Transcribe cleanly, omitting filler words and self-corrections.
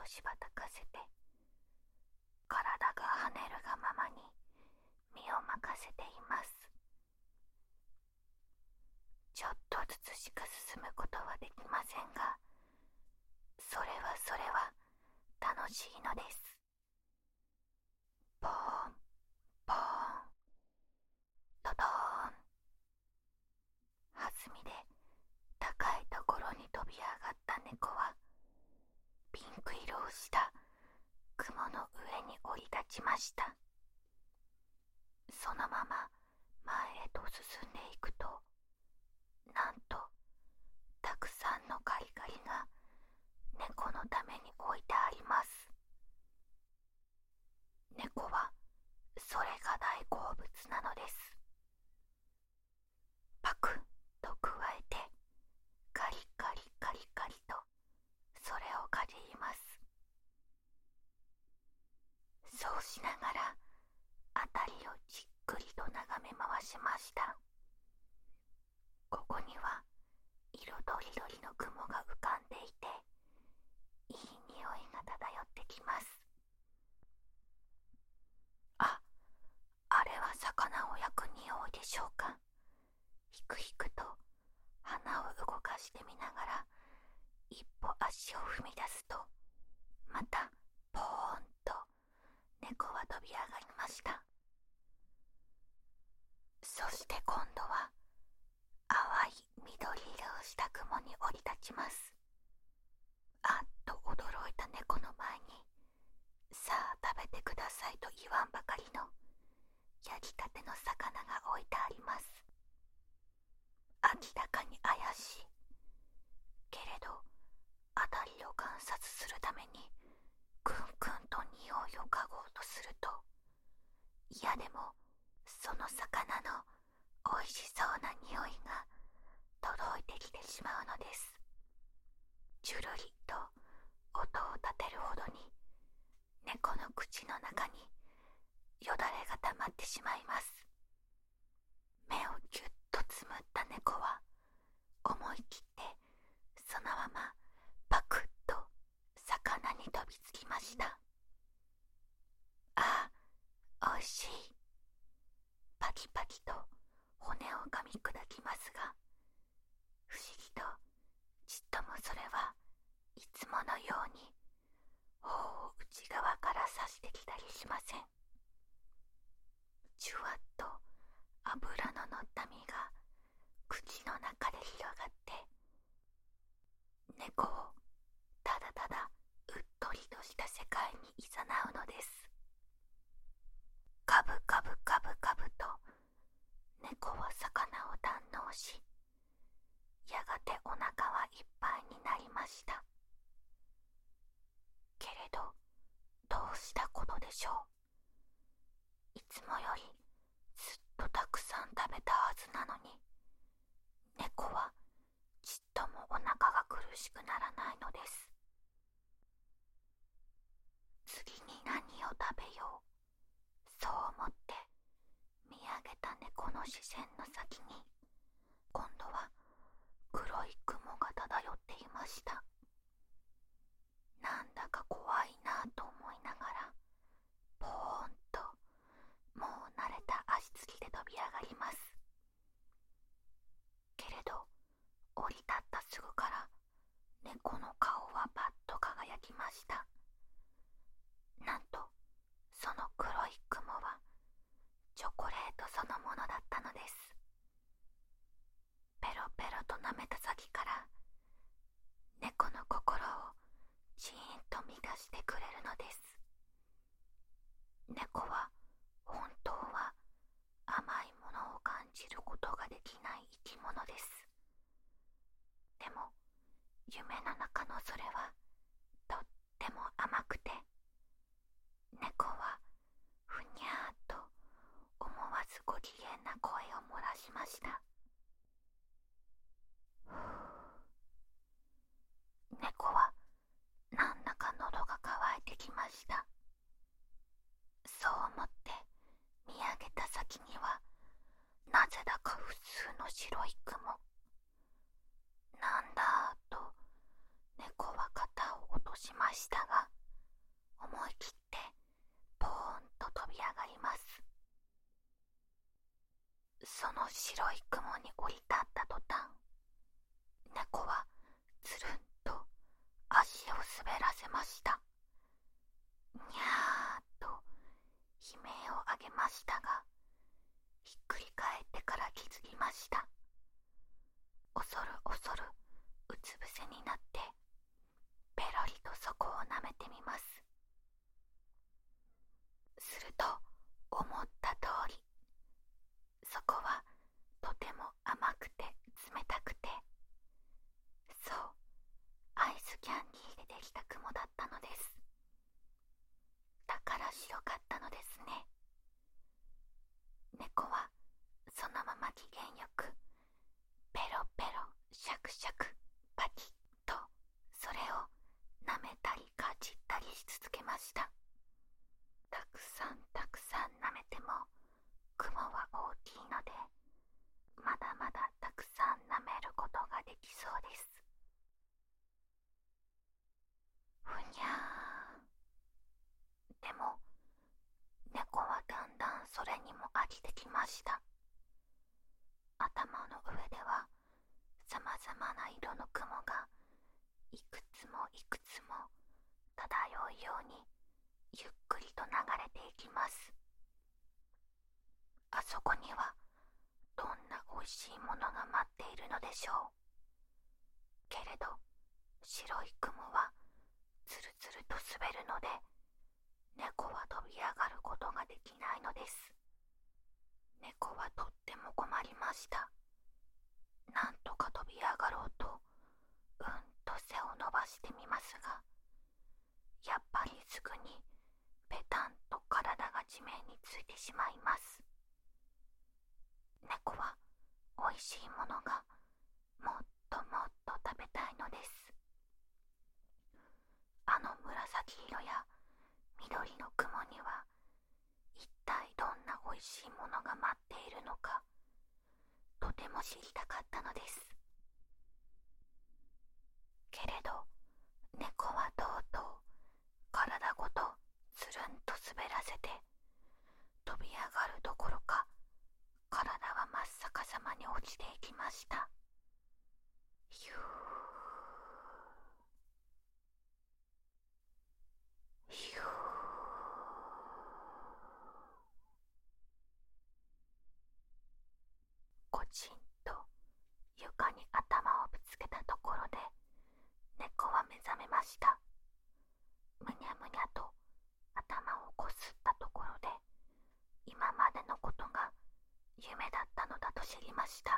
しばたかせて、体が跳ねるがままに身を任せています。ちょっとずつしか進むことはできませんが、それは楽しいのです。ポーンポーン、ドドーン。弾みで高いところに飛び上がった猫は、ピンク色をした雲の上に降り立ちました。そのまま前へと進んでいくと、なんとたくさんのカリカリが猫のために置いてあります。猫はそれが大好物なのです。パクッとくわえて、カリカリカリカリとそれをかじります。そうしながら辺りをじっくりと眺め回しました。ここには色とりどりの雲が浮かんでいて、いい匂いが漂ってきます。あれは魚を焼く匂いでしょうか。ひくひくと鼻を動かしてみながら一歩足を踏み出すと、またポーンと猫は飛び上がりました。そして今度は淡い緑色をした雲に降り立ちます。あっと驚いた猫の前に、さあ食べてくださいと言わんばかりの焼きたての魚が置いてあります。明らかに怪しいけれど、辺りを観察するためにくんくんと匂いを嗅ごうとすると、いやでもその魚のおいしそうな匂いが届いてきてしまうのです。ジュルリと音を立てるほどに猫の口の中によだれが溜まってしまいます。目をぎゅっとつむった猫は思い切ってそのままパクッと魚に飛びつきました。おいしい。パキパキと骨を噛み砕きますが、不思議とちっともそれはいつものように頬を内側から刺してきたりしません。じゅわっと脂ののった身が口の中で広がって、猫をただただうっとりとした世界に誘うのです。カブカブカブカブと猫は魚を堪能し、やがてお腹はいっぱいになりました。けれど、どうしたことでしょう。いつもよりずっとたくさん食べたはずなのに、猫はちっともお腹が苦しくならないのです。次に何を食べよう、そう思って見上げた猫の視線の先に、今度は黒い雲が漂っていました。なんだか怖いなと思いながら、ポーンともう慣れた足つきで飛び上がります。けれど降り立ったすぐから猫の顔はパッと輝きました。なんとその黒い雲はチョコレートそのものだったのです。ペロペロと舐めた先から猫の心をじーんと満たしてくれるのです。猫は本当は甘いものを感じることができない生き物です。でも夢の中のそれはとっても甘くて、猫はふにゃーっと思わずご機嫌な声を漏らしました。猫はなんだか喉が渇いてきました。そう思って見上げた先には、なぜだか普通の白い雲。なんだと猫は肩を落としましたが、 に降り立った途端、猫はつるんと足を滑らせました。にゃーっと悲鳴を上げましたが、ひっくり返ってから気づきました。恐る恐るうつ伏せになってペロリとそこを舐めてみます。すると思った通り、そこはとても甘くて冷たくて、そう、アイスキャンディーでできた雲だったのです。だから白かったのですね。猫はそのまま機嫌よくペロペロシャクシャクパキッとそれを舐めたりかじったりし続けました。たくさんたくさん舐めても雲は大きいので、まだまだたくさん舐めることができそうです。ふにゃー。でも猫はだんだんそれにも飽きてきました。頭の上ではさまざまな色の雲がいくつもいくつも漂うようにゆっくりと流れていきます。あそこにはどんなおいしいものが待っているのでしょう。けれど白い雲はつるつると滑るので、猫は飛び上がることができないのです。猫はとっても困りました。なんとか飛び上がろうと背を伸ばしてみますが、やっぱりすぐにペタンと体が地面についてしまいます。猫はおいしいものがもっともっと食べたいのです。あの紫色や緑の雲には一体どんなおいしいものが待っているのか、とても知りたかったのです。けれど猫はとうとう体ごとつるんと滑らせて、飛び上がるどころか体は真っ逆さまに落ちていきました。ひゅーひゅー。コチンと床に頭をぶつけたところで猫は目覚めました。むにゃむにゃと頭をこすったところで、今までのことが夢だったのだと知りました。